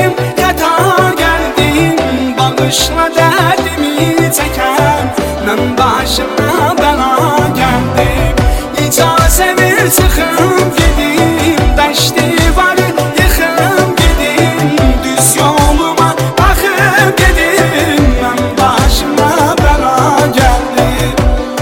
elədim, xəta gəldim. Bağışla dərdimi çəkən, mən başıma bəla gəldim. İcazə ver çıxım gedim, dəşti varı yıxım gedim. Düz yoluma baxıb gedim, mən başıma bəla gəldim.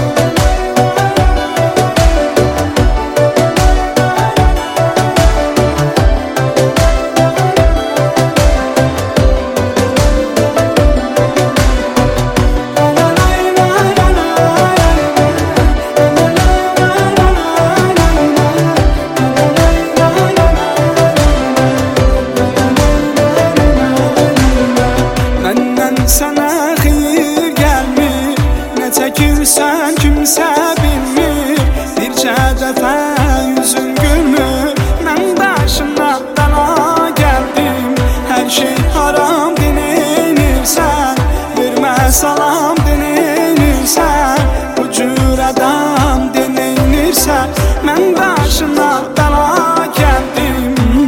Sənə xeyir gəlmir, nə çəkirsən kimsə bilmir. Bircə dəfə yüzün gülmür, mən başıma bəla gəldim. Hər şey haram denilirsən, vermə salam denilirsən. Bu cür adam denilirsən, mən başıma bəla gəldim.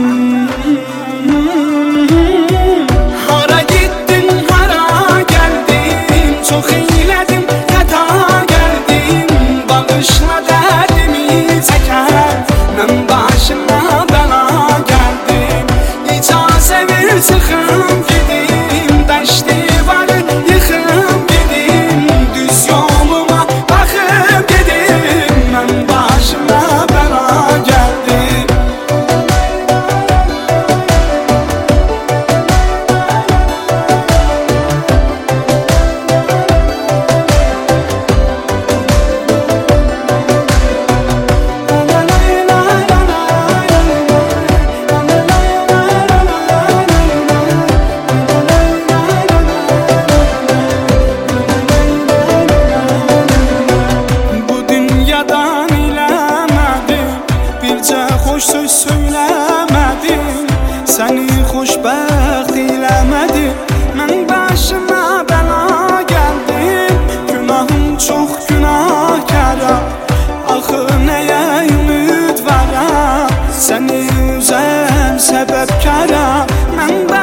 Çox eylədim, xəta gəldim. Bağışla dərdimi çəkən, mən başıma bəla gəldim. İcazə ver çıxım gedim, dəşti varı yıxım gedim. Düz yoluma baxıb gedim, mən başıma bəla gəldim. Xoş söz söyləmədim, səni xoşbəxt eləmədim. Mən başıma bəla gəldim, günahım çox günahkaram. Axı nəyə ümid varam, səni üzən səbəbkaram. Mən